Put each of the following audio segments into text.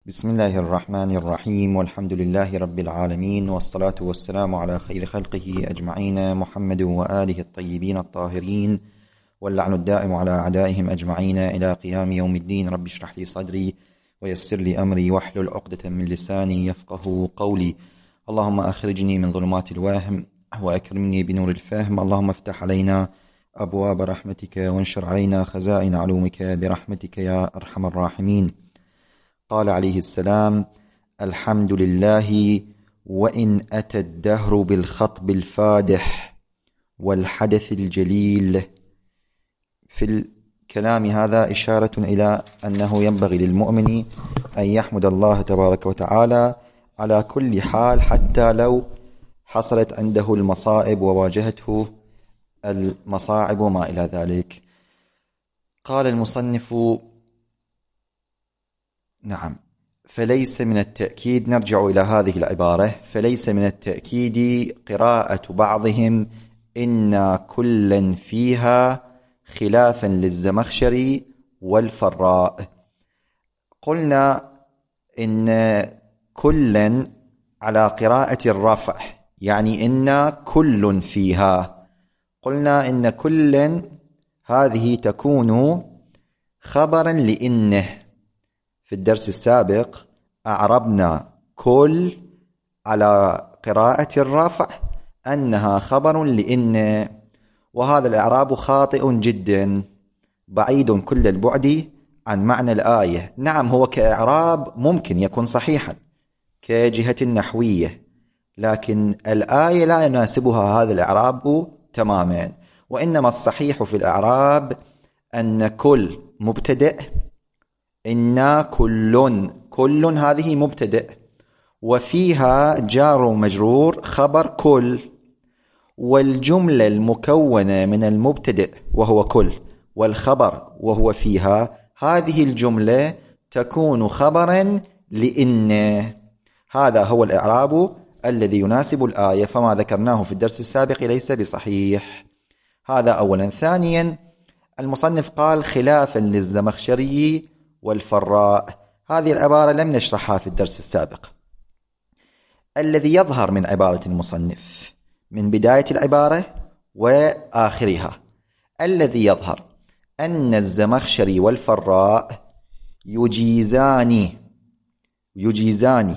بسم الله الرحمن الرحيم، والحمد لله رب العالمين، والصلاة والسلام على خير خلقه أجمعين، محمد وآله الطيبين الطاهرين، واللعن الدائم على أعدائهم أجمعين إلى قيام يوم الدين. رب اشرح لي صدري ويسر لي أمري واحلل عقدة من لساني يفقه قولي. اللهم أخرجني من ظلمات الوهم وأكرمني بنور الفهم. اللهم افتح علينا أبواب رحمتك وانشر علينا خزائن علومك برحمتك يا أرحم الراحمين. قال عليه السلام: الحمد لله وإن أتى الدهر بالخطب الفادح والحدث الجليل. في الكلام هذا إشارة إلى أنه ينبغي للمؤمن أن يحمد الله تبارك وتعالى على كل حال، حتى لو حصلت عنده المصائب وواجهته المصاعب وما إلى ذلك. قال المصنف: نعم، فليس من التأكيد، نرجع إلى هذه العبارة، فليس من التأكيد قراءة بعضهم إن كلا فيها خلافا للزمخشري والفراء. قلنا إن كلا على قراءة الرفع، يعني إن كل فيها. قلنا إن كلا هذه تكون خبرا لإنه. في الدرس السابق أعربنا كل على قراءة الرفع أنها خبر لإن، وهذا الإعراب خاطئ جدا، بعيد كل البعد عن معنى الآية. نعم، هو كإعراب ممكن يكون صحيحا كجهة النحوية، لكن الآية لا يناسبها هذا الإعراب تماما. وإنما الصحيح في الإعراب أن كل مبتدأ، إن كل هذه مبتدأ، وفيها جار ومجرور خبر كل، والجملة المكونة من المبتدأ وهو كل والخبر وهو فيها، هذه الجملة تكون خبرا لإن. هذا هو الإعراب الذي يناسب الآية، فما ذكرناه في الدرس السابق ليس بصحيح. هذا أولا. ثانيا، المصنف قال خلافا للزمخشري والفراء. هذه العبارة لم نشرحها في الدرس السابق. الذي يظهر من عبارة المصنف من بداية العبارة وآخرها، الذي يظهر أن الزمخشري والفراء يجيزان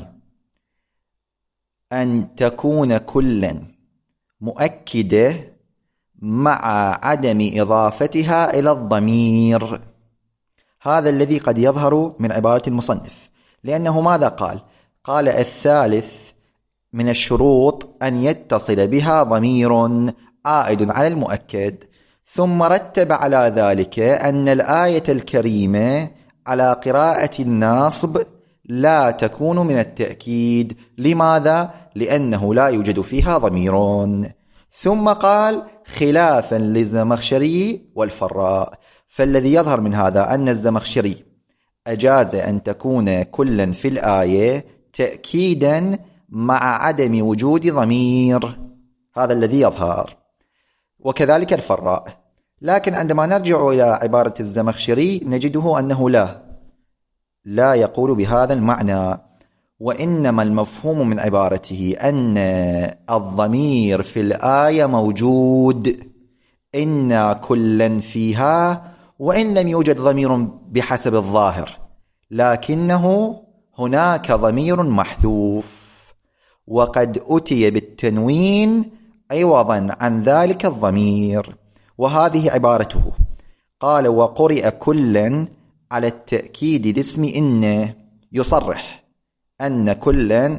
أن تكون كلا مؤكدة مع عدم إضافتها إلى الضمير. هذا الذي قد يظهر من عبارة المصنف، لأنه ماذا قال؟ قال الثالث من الشروط أن يتصل بها ضمير عائد على المؤكد، ثم رتب على ذلك أن الآية الكريمة على قراءة الناصب لا تكون من التأكيد. لماذا؟ لأنه لا يوجد فيها ضمير. ثم قال خلافا للزمخشري والفراء. فالذي يظهر من هذا أن الزمخشري أجاز أن تكون كلا في الآية تأكيدا مع عدم وجود ضمير، هذا الذي يظهر، وكذلك الفراء. لكن عندما نرجع إلى عبارة الزمخشري نجده أنه لا يقول بهذا المعنى، وإنما المفهوم من عبارته أن الضمير في الآية موجود، إن كلا فيها، وإن لم يوجد ضمير بحسب الظاهر، لكنه هناك ضمير محذوف، وقد أتي بالتنوين عوضا عن ذلك الضمير. وهذه عبارته. قال وقرئ كلا على التأكيد لاسم إن، يصرح أن كلا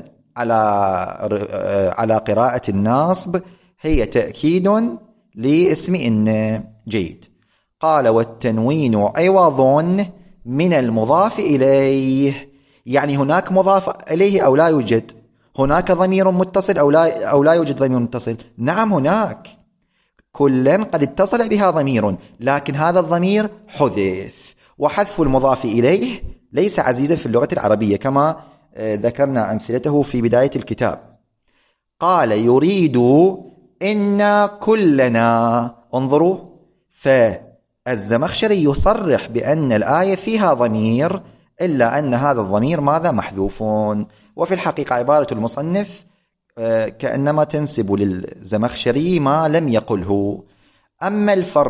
على قراءة الناصب هي تأكيد لاسم إن. جيد. قال والتنوين عوض من المضاف إليه، يعني هناك مضاف إليه أو لا يوجد؟ هناك ضمير متصل أو لا يوجد ضمير متصل؟ نعم، هناك. كلا قد اتصل بها ضمير، لكن هذا الضمير حذف، وحذف المضاف إليه ليس عزيزا في اللغة العربية كما ذكرنا أمثلته في بداية الكتاب. قال يريد إن كلنا. انظروا، فالزمخشري يصرح بأن الآية فيها ضمير إلا أن هذا الضمير ماذا؟ محذوف. وفي الحقيقة عبارة المصنف كأنما تنسب للزمخشري ما لم يقله. أما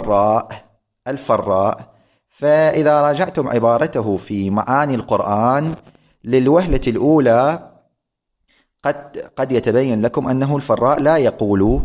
الفراء فإذا راجعتم عبارته في معاني القرآن للوهلة الأولى قد يتبين لكم أنه الفراء لا يقول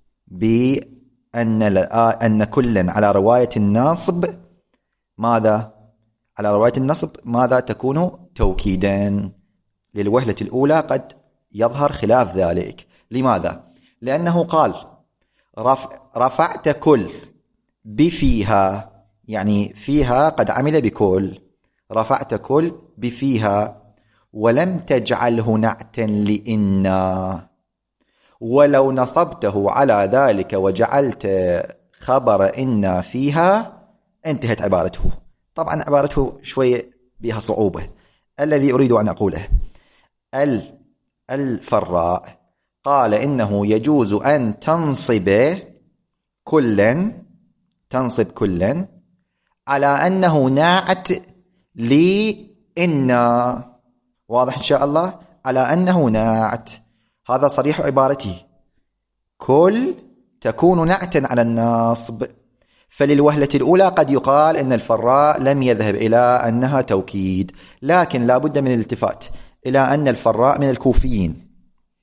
بأن كلا على رواية النصب ماذا؟ على رواية النصب ماذا تكون؟ توكيدا. للوهلة الأولى قد يظهر خلاف ذلك. لماذا؟ لأنه قال رفعت كل بفيها، يعني فيها قد عمل بكل، رفعت كل بفيها، ولم تجعله نعتا لإنا، ولو نصبته على ذلك وجعلت خبر إنا فيها انتهت عبارته. طبعا عبارته شوية بها صعوبة. الذي أريد أن أقوله الفراء قال إنه يجوز أن تنصب كلا على أنه ناعت لإنا. واضح إن شاء الله؟ على أنه ناعت، هذا صريح عبارته. كل تكون نعتا على النصب. فللوهلة الأولى قد يقال أن الفراء لم يذهب إلى أنها توكيد، لكن لا بد من الالتفات إلى أن الفراء من الكوفيين.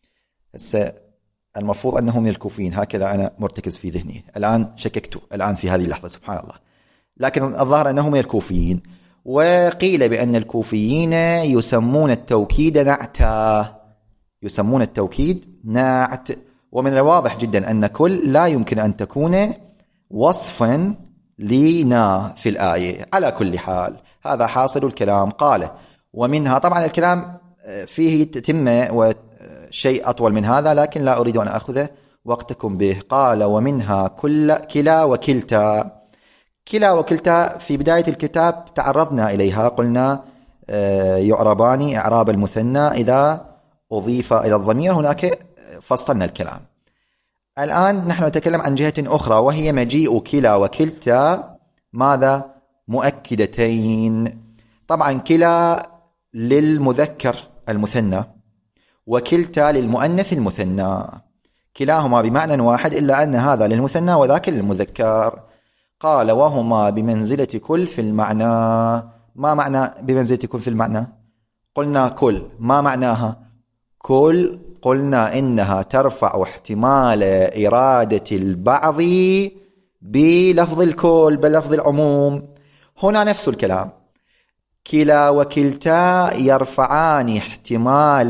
المفروض أنه من الكوفيين، هكذا أنا مرتكز في ذهني الآن، شككت الآن في هذه اللحظة سبحان الله، لكن الظاهر أنه من الكوفيين. وقيل بأن الكوفيين يسمون التوكيد نعتا، يسمون التوكيد نعت. ومن الواضح جدا أن كل لا يمكن أن تكون وصفا لنا في الآية. على كل حال هذا حاصل الكلام. قال ومنها، طبعا الكلام فيه تتمة وشيء أطول من هذا، لكن لا أريد أن أخذ وقتكم به. قال ومنها كلا وكلتا. كلا وكلتا في بداية الكتاب تعرضنا إليها، قلنا يعربان إعراب المثنى إذا أضيف إلى الضمير، هناك فصلنا الكلام. الآن نحن نتكلم عن جهة أخرى، وهي مجيء كلا وكلتا ماذا؟ مؤكدتين. طبعا كلا للمذكر المثنى، وكلتا للمؤنث المثنى، كلاهما بمعنى واحد، إلا أن هذا للمثنى وذاك للمذكر. قال وهما بمنزلة كل في المعنى. ما معنى بمنزلة كل في المعنى؟ قلنا كل، ما معناها؟ كل قلنا إنها ترفع احتمال إرادة البعض بلفظ الكل، بلفظ العموم. هنا نفس الكلام، كلا وكلتا يرفعان احتمال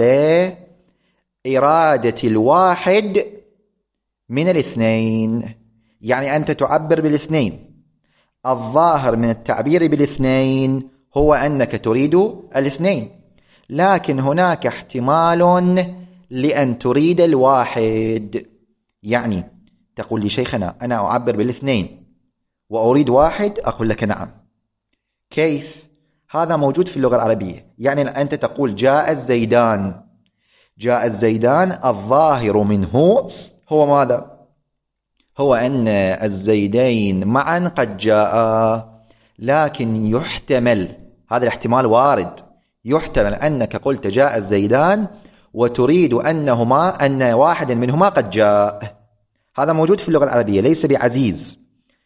إرادة الواحد من الاثنين، يعني أنت تعبر بالاثنين. الظاهر من التعبير بالاثنين هو أنك تريد الاثنين، لكن هناك احتمال لأن تريد الواحد. يعني تقول لي شيخنا أنا أعبر بالاثنين وأريد واحد، أقول لك نعم. كيف؟ هذا موجود في اللغة العربية. يعني أنت تقول جاء الزيدان، جاء الزيدان، الظاهر منه هو ماذا؟ هو أن الزيدين معا قد جاء، لكن يحتمل، هذا الاحتمال وارد، يحتمل أنك قلت جاء الزيدان وتريد أن واحدا منهما قد جاء. هذا موجود في اللغة العربية، ليس بعزيز.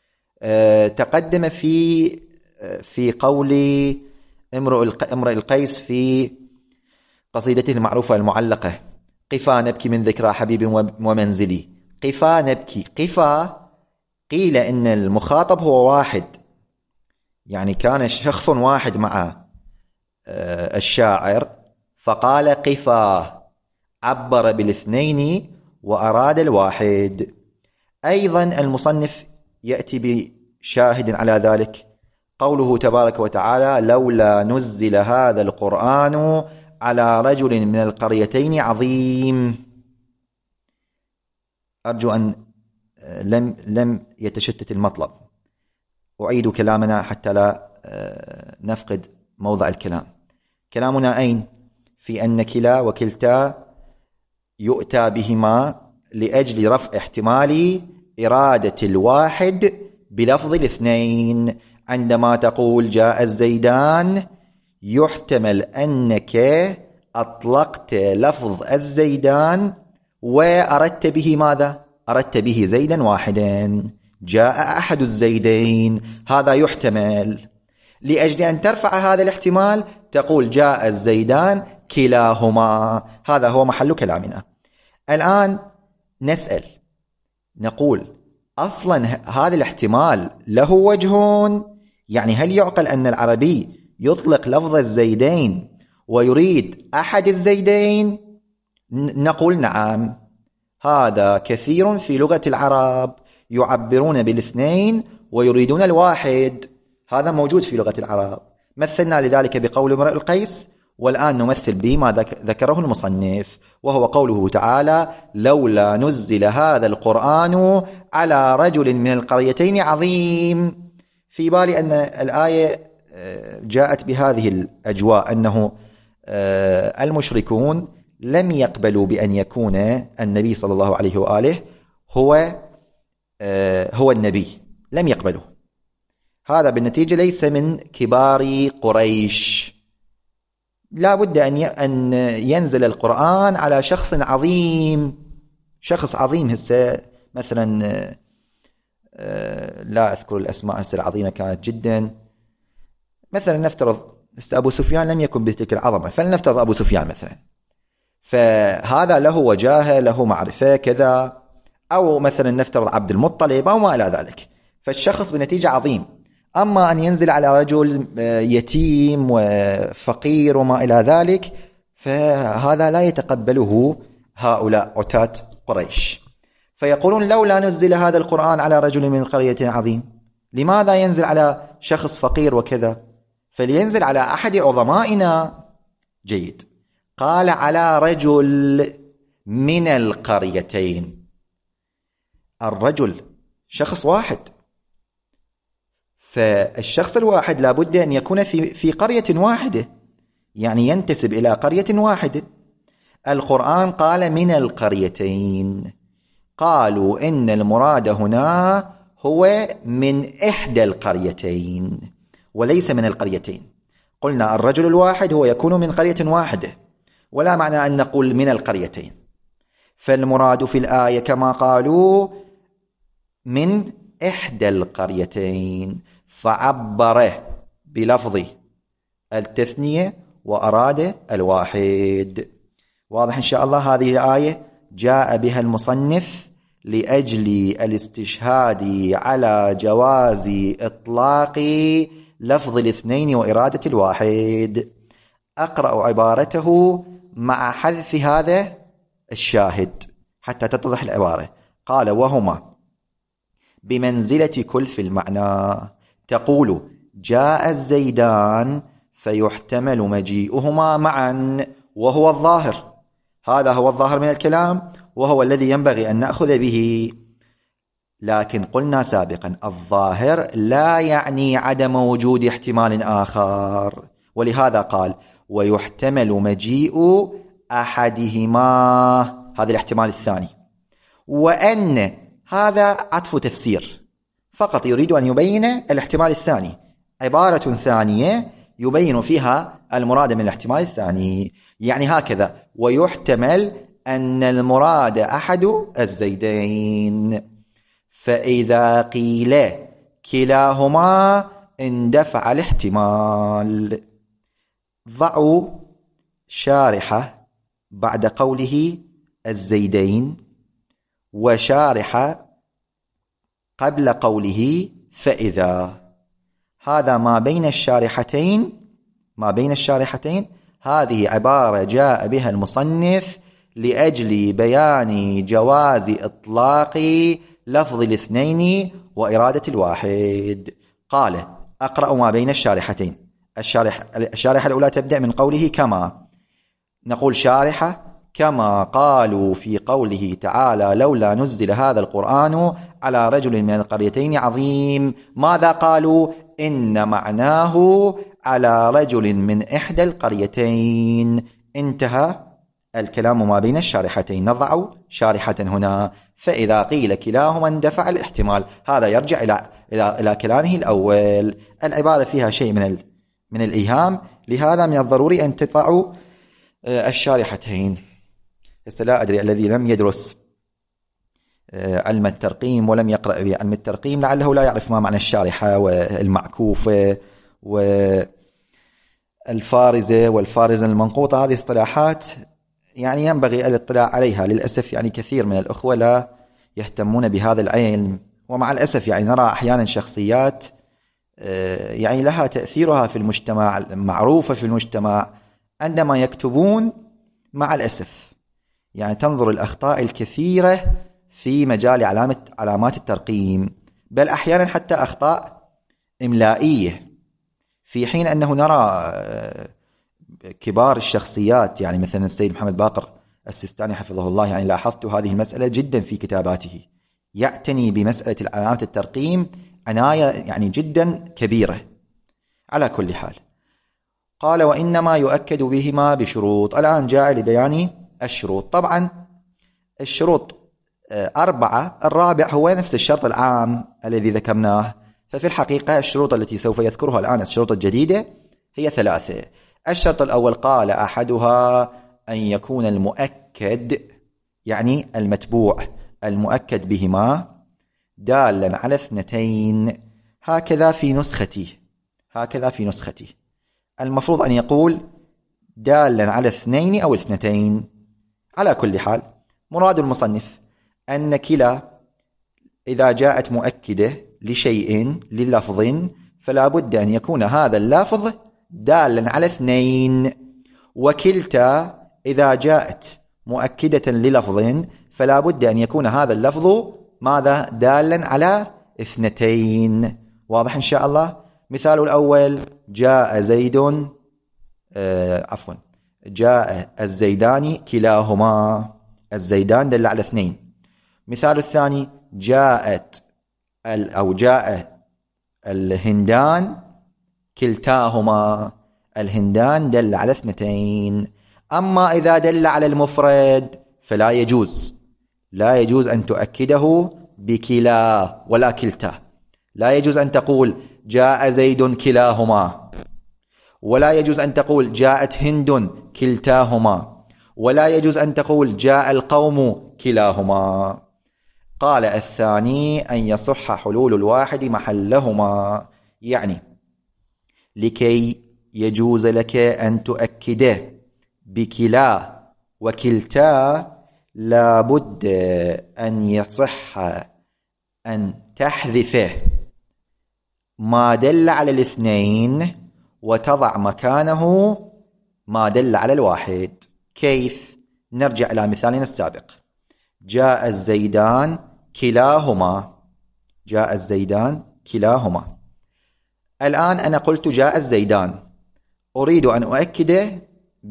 تقدم في قول امرئ القيس في قصيدته المعروفة المعلقة: قفا نبكي من ذكرى حبيب ومنزلي. قفا نبكي، قفا قيل إن المخاطب هو واحد، يعني كان شخص واحد مع الشاعر فقال قفا، عبر بالاثنين وأراد الواحد. أيضا المصنف يأتي بشاهد على ذلك، قوله تبارك وتعالى: لولا نزل هذا القرآن على رجل من القريتين عظيم. أرجو أن لم يتشتت المطلب. أعيد كلامنا حتى لا نفقد موضع الكلام. كلامنا أين؟ في أن كلا وكلتا يؤتى بهما لأجل رفع احتمال إرادة الواحد بلفظ الاثنين. عندما تقول جاء الزيدان يحتمل أنك أطلقت لفظ الزيدان وأردت به ماذا؟ أردت به زيدا واحدا، جاء أحد الزيدين، هذا يحتمل. لأجل أن ترفع هذا الاحتمال تقول جاء الزيدان كلاهما، هذا هو محل كلامنا. الآن نسأل نقول أصلا هذا الاحتمال له وجهون؟ يعني هل يعقل أن العربي يطلق لفظ الزيدين ويريد أحد الزيدين؟ نقول نعم، هذا كثير في لغة العرب، يعبرون بالاثنين ويريدون الواحد، هذا موجود في لغة العرب. مثلنا لذلك بقول امرئ القيس، والآن نمثل بما ذكره المصنف، وهو قوله تعالى لولا نزل هذا القرآن على رجل من القريتين عظيم. في بالي أن الآية جاءت بهذه الأجواء، أنه المشركون لم يقبلوا بأن يكون النبي صلى الله عليه وآله هو النبي، لم يقبلوا. هذا بالنتيجة ليس من كبار قريش، لا بد أن ينزل القرآن على شخص عظيم، شخص عظيم. هسه مثلا لا أذكر الأسماء هسه العظيمة كانت جدا، مثلا نفترض أبو سفيان لم يكن بتلك العظمة، فلنفترض أبو سفيان مثلا، فهذا له وجاهة، له معرفة كذا، أو مثلا نفترض عبد المطلب أو ما إلى ذلك، فالشخص بنتيجة عظيم. أما أن ينزل على رجل يتيم وفقير وما إلى ذلك، فهذا لا يتقبله هؤلاء عتاة قريش، فيقولون لولا نزل هذا القرآن على رجل من القرية عظيم، لماذا ينزل على شخص فقير وكذا؟ فلينزل على أحد عظمائنا. جيد، قال على رجل من القريتين، الرجل شخص واحد، فالشخص الواحد لابد أن يكون في قرية واحدة، يعني ينتسب إلى قرية واحدة. القرآن قال من القريتين، قالوا إن المراد هنا هو من إحدى القريتين وليس من القريتين. قلنا الرجل الواحد هو يكون من قرية واحدة، ولا معنى أن نقول من القريتين، فالمراد في الآية كما قالوا من إحدى القريتين، فعبره بلفظ التثنية وأراد الواحد. واضح إن شاء الله. هذه الآية جاء بها المصنف لأجل الاستشهاد على جواز إطلاق لفظ الاثنين وإرادة الواحد. أقرأ عبارته مع حذف هذا الشاهد حتى تتضح العبارة. قال وهما بمنزلة كل في المعنى، تقول جاء الزيدان فيحتمل مجيئهما معا، وهو الظاهر، هذا هو الظاهر من الكلام، وهو الذي ينبغي أن نأخذ به. لكن قلنا سابقا الظاهر لا يعني عدم وجود احتمال آخر، ولهذا قال ويحتمل مجيء أحدهما، هذا الاحتمال الثاني، وأن هذا عطف تفسير فقط، يريد أن يبين الاحتمال الثاني، عبارة ثانية يبين فيها المراد من الاحتمال الثاني. يعني هكذا ويحتمل أن المراد أحد الزيدين، فإذا قيل كلاهما اندفع الاحتمال. ضعوا شارحة بعد قوله الزيدين، وشارحة قبل قوله فإذا، هذا ما بين الشارحتين، هذه عبارة جاء بها المصنف لأجل بيان جواز إطلاق لفظ الاثنين وإرادة الواحد. قال أقرأ ما بين الشارحتين. الشارحة الأولى تبدأ من قوله كما، نقول شارحة كما قالوا في قوله تعالى لولا نزل هذا القرآن على رجل من القريتين عظيم. ماذا قالوا؟ إن معناه على رجل من إحدى القريتين. انتهى الكلام ما بين الشارحتين. نضع شارحة هنا، فإذا قيل كلاهما اندفع الاحتمال. هذا يرجع إلى كلامه الأول. العبارة فيها شيء من الإيهام، لهذا من الضروري أن تضعوا الشارحتين. هسه لا أدري الذي لم يدرس علم الترقيم ولم يقرأ بعلم الترقيم لعله لا يعرف ما معنى الشارحة والمعكوفة والفارزة والفارزة المنقوطة. هذه اصطلاحات يعني ينبغي الاطلاع عليها. للأسف يعني كثير من الأخوة لا يهتمون بهذا العلم، ومع الأسف يعني نرى أحيانا شخصيات يعني لها تأثيرها في المجتمع، معروفة في المجتمع، عندما يكتبون مع الأسف يعني تنظر الأخطاء الكثيرة في مجال علامات الترقيم، بل أحيانا حتى أخطاء إملائية، في حين أنه نرى كبار الشخصيات يعني مثلا السيد محمد باقر السيستاني حفظه الله، يعني لاحظت هذه المسألة جدا في كتاباته، يعتني بمسألة علامات الترقيم عناية يعني جدا كبيرة. على كل حال قال وإنما يؤكد بهما بشروط. الآن جاء لبيان الشروط. طبعا الشروط 4، الرابع هو نفس الشرط العام الذي ذكرناه. ففي الحقيقة الشروط التي سوف يذكرها الآن الشروط الجديدة هي 3. الشرط الأول قال أحدها أن يكون المؤكد يعني المتبوع المؤكد بهما دالا على 2. هكذا في نسختي المفروض أن يقول دالا على 2 أو 2. على كل حال مراد المصنف أن كلا إذا جاءت مؤكدة لشيء للفظ فلا بد أن يكون هذا اللفظ دالا على 2، وكلتا إذا جاءت مؤكدة للفظ فلا بد أن يكون هذا اللفظ ماذا؟ دالا على 2. واضح إن شاء الله؟ مثال الأول جاء زيد جاء الزيدان كلاهما، الزيدان دل على 2. مثال الثاني جاء الهندان كلتاهما، الهندان دل على 2. أما إذا دل على المفرد فلا يجوز، لا يجوز أن تؤكده بكلا ولا كلتا. لا يجوز أن تقول جاء زيد كلاهما، ولا يجوز أن تقول جاءت هند كلتاهما، ولا يجوز أن تقول جاء القوم كلاهما. قال الثاني أن يصح حلول الواحد محلهما، يعني لكي يجوز لك أن تؤكده بكلا وكلتا لابد أن يصح أن تحذفه ما دل على 2 وتضع مكانه ما دل على 1. كيف؟ نرجع إلى مثالنا السابق. جاء الزيدان كلاهما، جاء الزيدان كلاهما. الآن أنا قلت جاء الزيدان، أريد أن أؤكده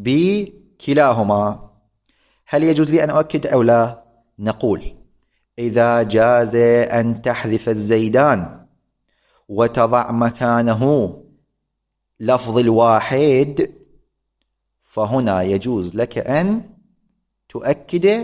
بكلاهما، هل يجوز لي أن أؤكد أو لا؟ نقول إذا جاز أن تحذف الزيدان وتضع مكانه لفظ الواحد فهنا يجوز لك أن تؤكد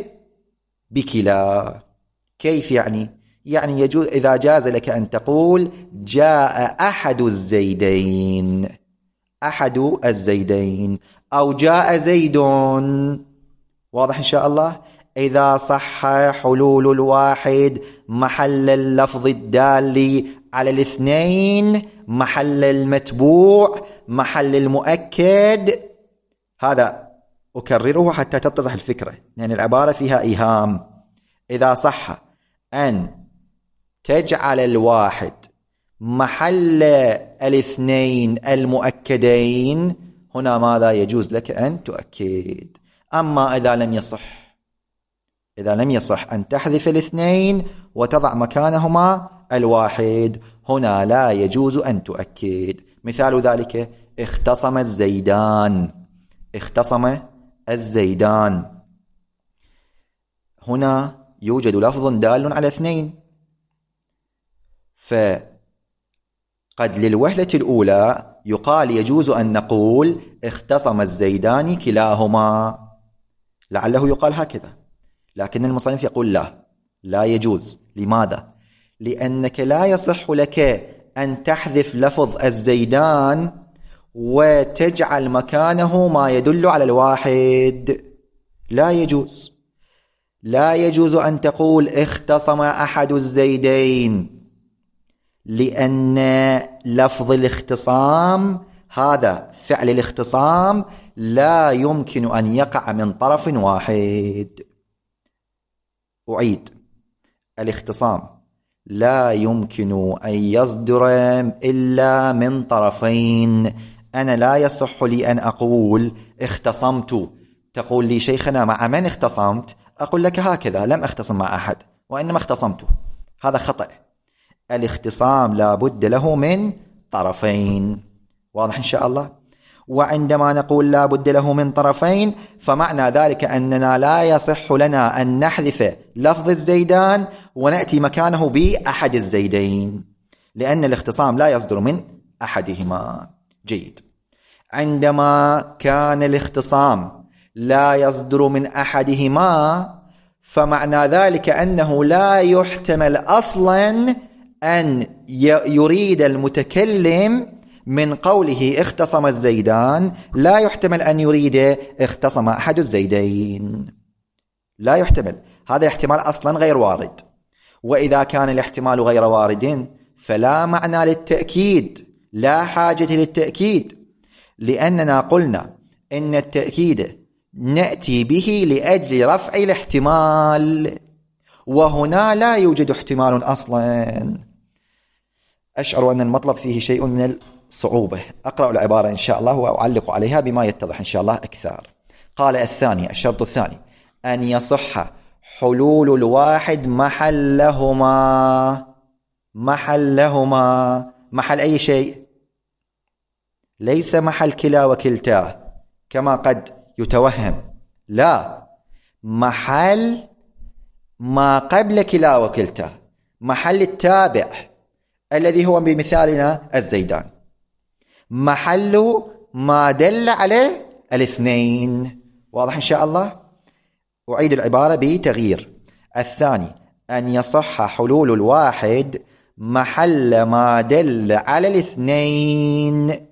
بكلا. كيف يعني؟ يعني يجوز إذا جاز لك أن تقول جاء أحد الزيدين، أحد الزيدين، أو جاء زيد. واضح إن شاء الله؟ إذا صح حلول الواحد محل اللفظ الدال على 2 محل المتبوع محل المؤكد. هذا أكرره حتى تتضح الفكرة، يعني العبارة فيها إيهام. إذا صح أن تجعل الواحد محل 2 المؤكدين هنا ماذا يجوز لك أن تؤكد. أما إذا لم يصح أن تحذف 2 وتضع مكانهما 1 هنا لا يجوز أن تؤكد. مثال ذلك اختصم الزيدان، اختصم الزيدان، هنا يوجد لفظ دال على 2، فقد للوهلة الأولى يقال يجوز أن نقول اختصم الزيدان كلاهما، لعله يقال هكذا، لكن المصنف يقول لا يجوز. لماذا؟ لأنك لا يصح لك أن تحذف لفظ الزيدان وتجعل مكانه ما يدل على الواحد. لا يجوز. لا يجوز أن تقول اختصم أحد الزيدين، لأن لفظ الاختصام هذا فعل الاختصام لا يمكن أن يقع من طرف واحد. أعيد، الاختصام لا يمكن أن يصدر إلا من طرفين. أنا لا يصح لي أن أقول اختصمت، تقول لي شيخنا مع من اختصمت؟ أقول لك هكذا لم أختصم مع أحد وإنما اختصمت. هذا خطأ. الاختصام لا بد له من طرفين. واضح إن شاء الله؟ وعندما نقول لا بد له من طرفين فمعنى ذلك أننا لا يصح لنا أن نحذف لفظ الزيدان ونأتي مكانه بأحد الزيدين، لأن الاختصام لا يصدر من أحدهما. جيد. عندما كان الاختصام لا يصدر من أحدهما فمعنى ذلك أنه لا يحتمل أصلا أن يريد المتكلم من قوله اختصم الزيدان، لا يحتمل أن يريد اختصم أحد الزيدين. لا يحتمل، هذا الاحتمال أصلا غير وارد. وإذا كان الاحتمال غير وارد فلا معنى للتأكيد، لا حاجة للتأكيد، لأننا قلنا إن التأكيد نأتي به لأجل رفع الاحتمال، وهنا لا يوجد احتمال أصلا. أشعر أن المطلب فيه شيء من الصعوبة. أقرأ العبارة إن شاء الله وأعلق عليها بما يتضح إن شاء الله أكثر. قال الثاني، الشرط الثاني، أن يصح حلول الواحد محلهما. محل أي شيء، ليس محل كلا وكلتا كما قد يتوهم، لا، محل ما قبل كلا وكلتا، محل التابع الذي هو بمثالنا الزيدان، محل ما دل عليه الاثنين. واضح إن شاء الله؟ أعيد العبارة بتغيير. الثاني أن يصح حلول الواحد محل ما دل على الاثنين.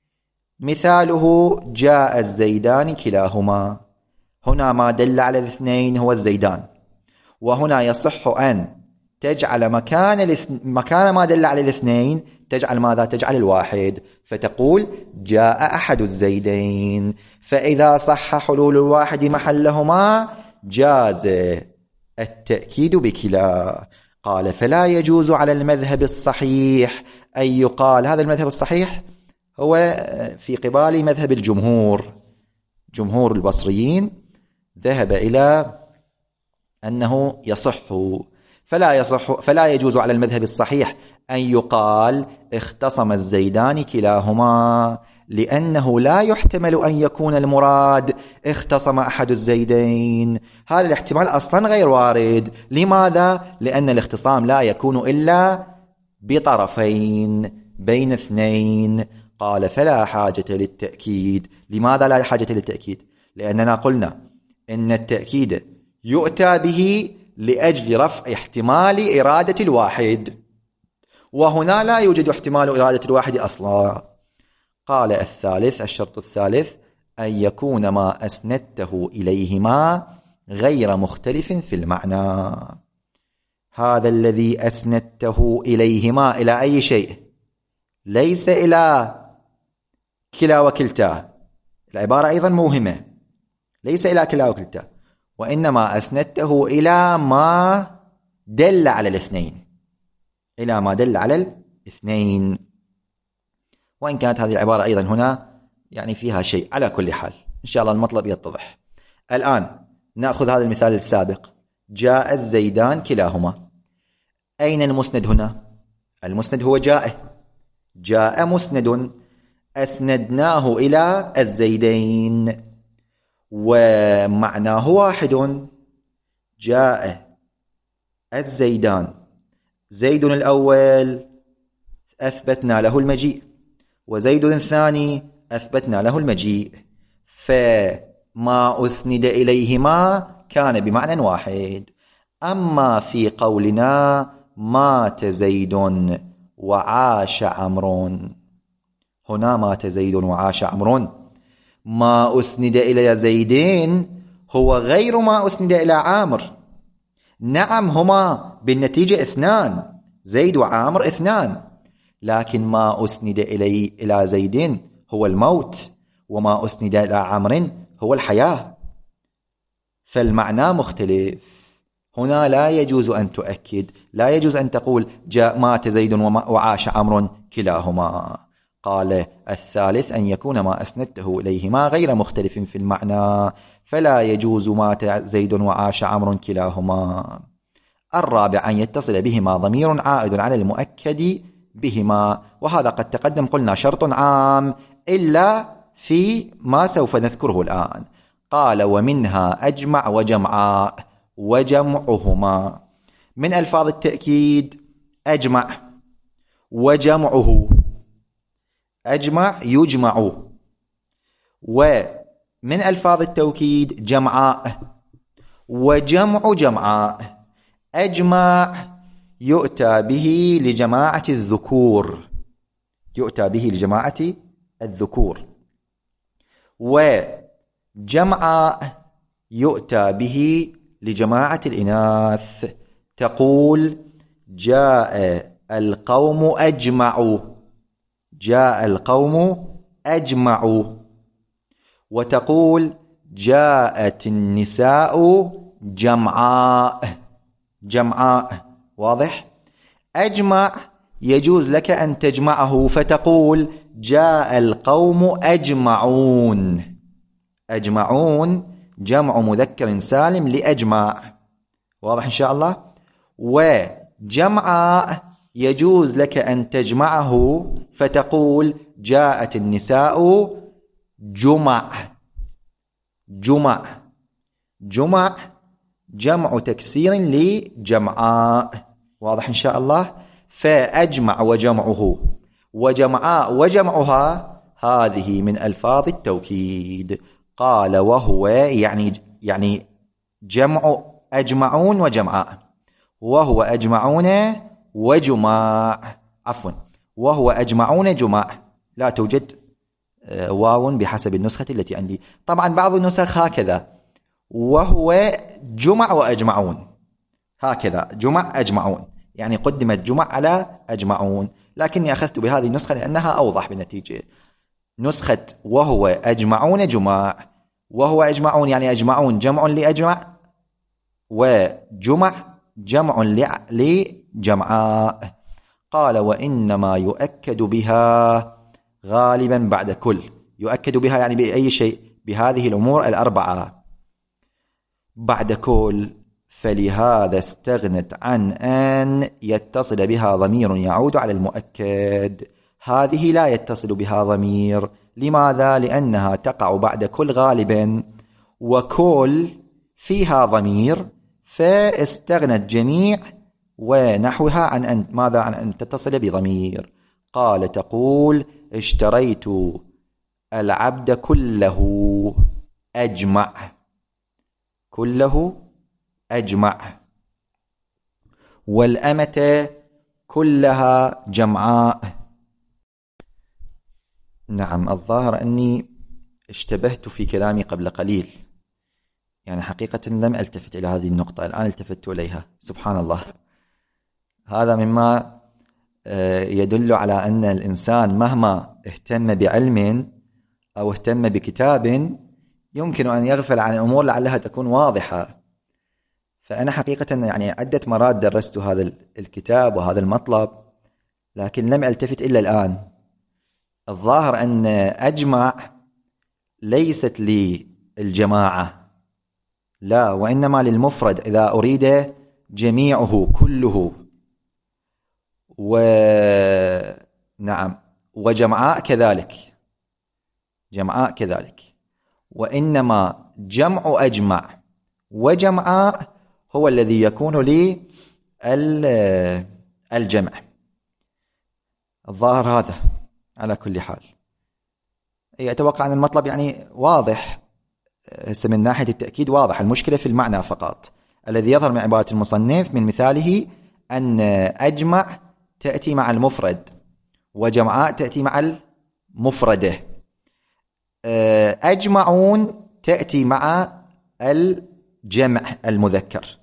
مثاله جاء الزيدان كلاهما، هنا ما دل على الاثنين هو الزيدان، وهنا يصح أن تجعل مكان ما دل على الاثنين تجعل ماذا؟ تجعل الواحد، فتقول جاء أحد الزيدين. فإذا صح حلول الواحد محلهما جاز التأكيد بكلا. قال فلا يجوز على المذهب الصحيح أن يقال، هذا المذهب الصحيح هو في قبال مذهب الجمهور، جمهور البصريين ذهب إلى أنه يصح، فلا يجوز على المذهب الصحيح أن يقال اختصم الزيدان كلاهما، لأنه لا يحتمل أن يكون المراد اختصم أحد الزيدين. هذا الاحتمال أصلا غير وارد. لماذا؟ لأن الاختصام لا يكون إلا بطرفين بين اثنين. قال فلا حاجة للتأكيد. لماذا لا حاجة للتأكيد؟ لأننا قلنا إن التأكيد يؤتى به لأجل رفع احتمال إرادة الواحد، وهنا لا يوجد احتمال إرادة الواحد أصلا. قال الثالث، الشرط الثالث، أن يكون ما أسندته إليهما غير مختلف في المعنى. هذا الذي أسندته إليهما إلى أي شيء؟ ليس إلى كلا وكلتا، العبارة أيضا موهمة، ليس إلى كلا وكلتا، وإنما أسندته إلى ما دل على الاثنين، إلى ما دل على الاثنين. وإن كانت هذه العبارة أيضا هنا يعني فيها شيء، على كل حال إن شاء الله المطلب يتضح. الآن نأخذ هذا المثال السابق، جاء الزيدان كلاهما. أين المسند هنا؟ المسند هو جاء مسند، أسندناه إلى الزيدين ومعناه واحد. جاء الزيدان، زيد الأول أثبتنا له المجيء، وزيد الثاني أثبتنا له المجيء، فما أسند إليهما كان بمعنى واحد. أما في قولنا مات زيد وعاش عمرو، هنا مات زيد وعاش عمرو. ما أسند إلى زيدين هو غير ما أسند إلى عامر. نعم هما بالنتيجة اثنان، زيد وعامر اثنان، لكن ما أسند إلى زيد هو الموت، وما أسند إلى عمرو هو الحياة، فالمعنى مختلف. هنا لا يجوز أن تؤكد، لا يجوز أن تقول مات زيد وعاش عمرو كلاهما. قال الثالث أن يكون ما أسندته إليهما غير مختلف في المعنى، فلا يجوز مات زيد وعاش عمرو كلاهما. الرابع أن يتصل بهما ضمير عائد على المؤكد بهما، وهذا قد تقدم قلنا شرط عام إلا في ما سوف نذكره الآن. قال ومنها أجمع وجمعاء وجمعهما. من ألفاظ التأكيد أجمع وجمعه، أجمع يجمع. ومن ألفاظ التوكيد جمعاء وجمع جمعاء. أجمع يؤتى به لجماعة الذكور، يؤتى به لجماعة الذكور. وجمعاء يؤتى به لجماعة الإناث. تقول جاء القوم أجمعوا، جاء القوم أجمعوا. وتقول جاءت النساء جمعاء، جمعاء. واضح؟ أجمع يجوز لك أن تجمعه فتقول جاء القوم أجمعون. أجمعون جمع مذكر سالم لأجمع. واضح إن شاء الله؟ وجمع يجوز لك أن تجمعه فتقول جاءت النساء جمع، جمع. جمع جمع تكسير لجمعاء. واضح إن شاء الله؟ فأجمع وجمعه وجمعاء وجمعها هذه من ألفاظ التوكيد. قال وهو يعني جمع أجمعون وجمعاء، وهو أجمعون وجماع، عفوا وهو أجمعون جماع. لا توجد واو بحسب النسخة التي عندي. طبعا بعض النسخ هكذا وهو جمع وأجمعون، هكذا جمع أجمعون، يعني قدمت جمع على أجمعون، لكني أخذت بهذه النسخة لأنها أوضح بالنتيجة. نسخة وهو أجمعون جماع، وهو أجمعون يعني أجمعون جمع لأجمع، وجمع جمع لجمعاء. قال وإنما يؤكد بها غالبا بعد كل. يؤكد بها يعني بأي شيء؟ بهذه الأمور الأربعة بعد كل. فلهذا استغنت عن أن يتصل بها ضمير يعود على المؤكد. هذه لا يتصل بها ضمير. لماذا؟ لأنها تقع بعد كل غالبا، وكل فيها ضمير، فاستغنت جميع ونحوها عن أن ماذا؟ عن أن تتصل بضمير. قال تقول اشتريت العبد كله أجمع، كله أجمع. والأمة كلها جمعاء. نعم الظاهر أني اشتبهت في كلامي قبل قليل، يعني حقيقة لم ألتفت إلى هذه النقطة، الآن التفت إليها. سبحان الله. هذا مما يدل على أن الإنسان مهما اهتم بعلم أو اهتم بكتاب يمكن أن يغفل عن أمور لعلها تكون واضحة. فأنا حقيقة يعني عدة مرات درست هذا الكتاب وهذا المطلب، لكن لم ألتفت إلا الآن. الظاهر أن أجمع ليست للجماعة، لا، وإنما للمفرد إذا أريد جميعه كله. نعم، وجمعاء كذلك، جمعاء كذلك. وإنما جمع أجمع وجمعاء هو الذي يكون للجمع. الظاهر هذا على كل حال. أتوقع أن المطلب يعني واضح من ناحية التأكيد، واضح. المشكلة في المعنى فقط الذي يظهر من عبارة المصنف. من مثاله أن أجمع تأتي مع المفرد وجمعاء تأتي مع مفردة. أجمعون تأتي مع الجمع المذكر،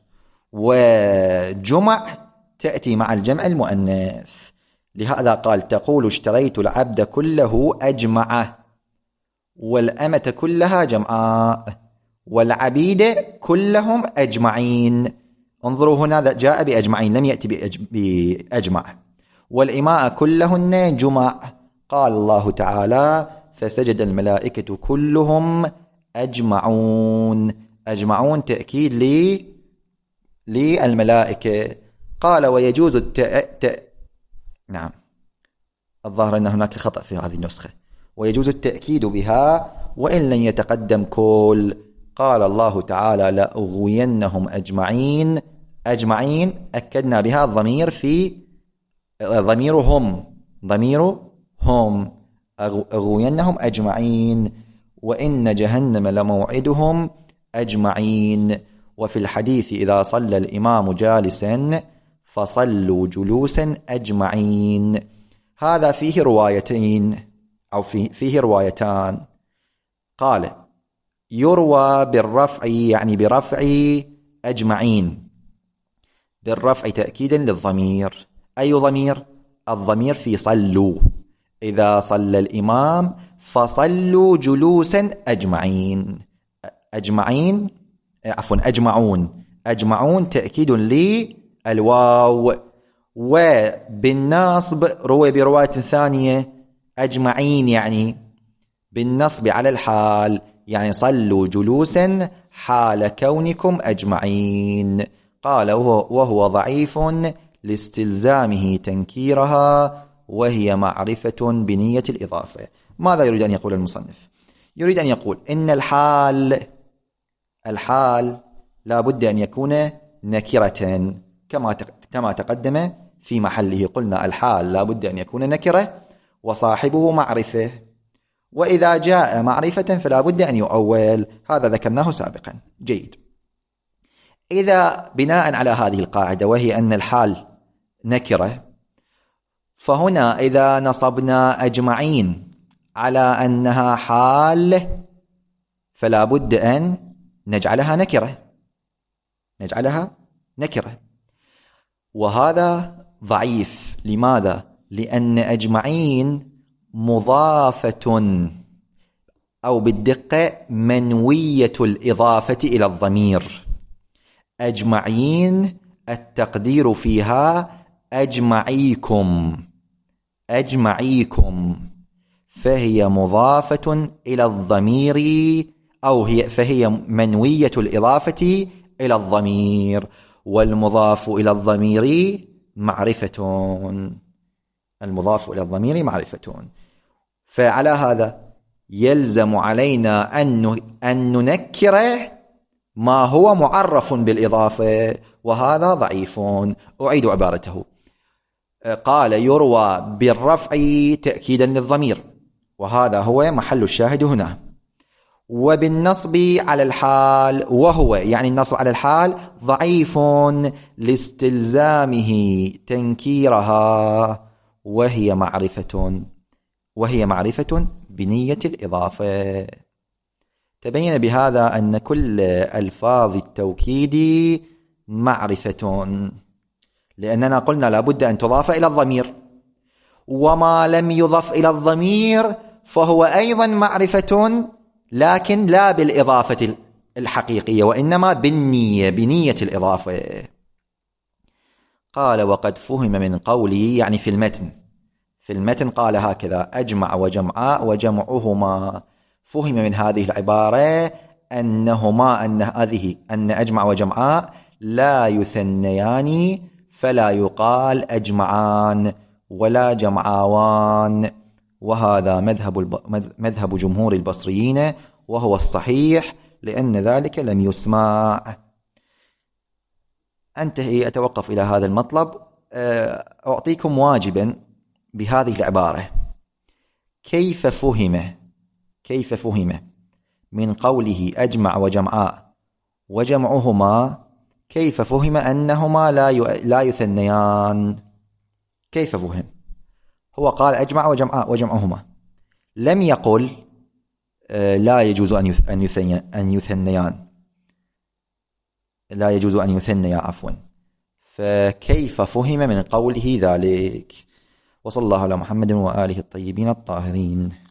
وجمع تأتي مع الجمع المؤنث. لهذا قال تقول اشتريت العبد كله أجمع، والأمة كلها جمعاء، والعبيد كلهم أجمعين. انظروا هنا جاء بأجمعين لم يأتي بأجمع. والإماء كلهن جمع، قال الله تعالى فسجد الملائكة كلهم أجمعون. أجمعون تأكيد للملائكة. قال ويجوز نعم، الظاهر أن هناك خطأ في هذه النسخة. ويجوز التأكيد بها وإن لم يتقدم كل. قال الله تعالى لأغوينهم أجمعين. أجمعين أكدنا بها الضمير في ضميرهم، ضميرهم أغوينهم أجمعين. وإن جهنم لموعدهم أجمعين. وفي الحديث إذا صلى الإمام جالسا فصلوا جلوسا أجمعين. هذا فيه روايتين أو فيه روايتان. قال يروى بالرفع، يعني برفع أجمعين، بالرفع تأكيدا للضمير. أي ضمير؟ الضمير في صلوا. إذا صلى الإمام فصلوا جلوسا أجمعين. أجمعين عفوا أجمعون. أجمعون تأكيد للواو. وبالنصب روي برواية ثانية أجمعين، يعني بالنصب على الحال، يعني صلوا جلوسا حال كونكم أجمعين. قال وهو ضعيف لاستلزامه تنكيرها، وهي معرفة بنية الإضافة. ماذا يريد أن يقول المصنف؟ يريد أن يقول إن الحال لا بد أن يكون نكرة كما تقدم في محله. قلنا الحال لا بد أن يكون نكرة وصاحبه معرفة، وإذا جاء معرفة فلا بد أن يؤول. هذا ذكرناه سابقا. جيد. إذا بناء على هذه القاعدة وهي أن الحال نكرة، فهنا إذا نصبنا أجمعين على أنها حال فلا بد أن نجعلها نكرة. وهذا ضعيف. لماذا؟ لأن أجمعين مضافة أو بالدقة منوية الإضافة إلى الضمير. أجمعين التقدير فيها أجمعيكم، فهي مضافة إلى الضمير، أو فهي منوية الإضافة إلى الضمير، والمضاف إلى الضمير معرفة. المضاف إلى الضمير معرفة. فعلى هذا يلزم علينا أن ننكر ما هو معرف بالإضافة، وهذا ضعيف. أعيد عبارته. قال يروى بالرفع تأكيدا للضمير، وهذا هو محل الشاهد هنا. وبالنصب على الحال، وهو يعني النصب على الحال ضعيف لاستلزامه تنكيرها، وهي معرفة بنية الإضافة. تبين بهذا أن كل ألفاظ التوكيد معرفة، لأننا قلنا لابد أن تضاف إلى الضمير، وما لم يضف إلى الضمير فهو أيضا معرفة، لكن لا بالإضافة الحقيقية، وإنما بنية الإضافة. قال وقد فهم من قوله، يعني في المتن قال هكذا أجمع وجمعاء وجمعهما. فهم من هذه العبارة أن أجمع وجمعاء لا يثنيان، فلا يقال أجمعان ولا جمعاوان. وهذا مذهب جمهور البصريين، وهو الصحيح، لأن ذلك لم يسمع. أنتهي، أتوقف إلى هذا المطلب. أعطيكم واجبا بهذه العبارة. كيف فهم من قوله أجمع وجمعاء وجمعهما، كيف فهم أنهما لا يثنيان؟ كيف فهم؟ هو قال أجمع وجمعاء وجمعهما، لم يقل لا يجوز أن يثنيان، لا يجوز أن يثنيا عفوا. فكيف فهم من قوله ذلك؟ وصلى الله على محمد وآله الطيبين الطاهرين.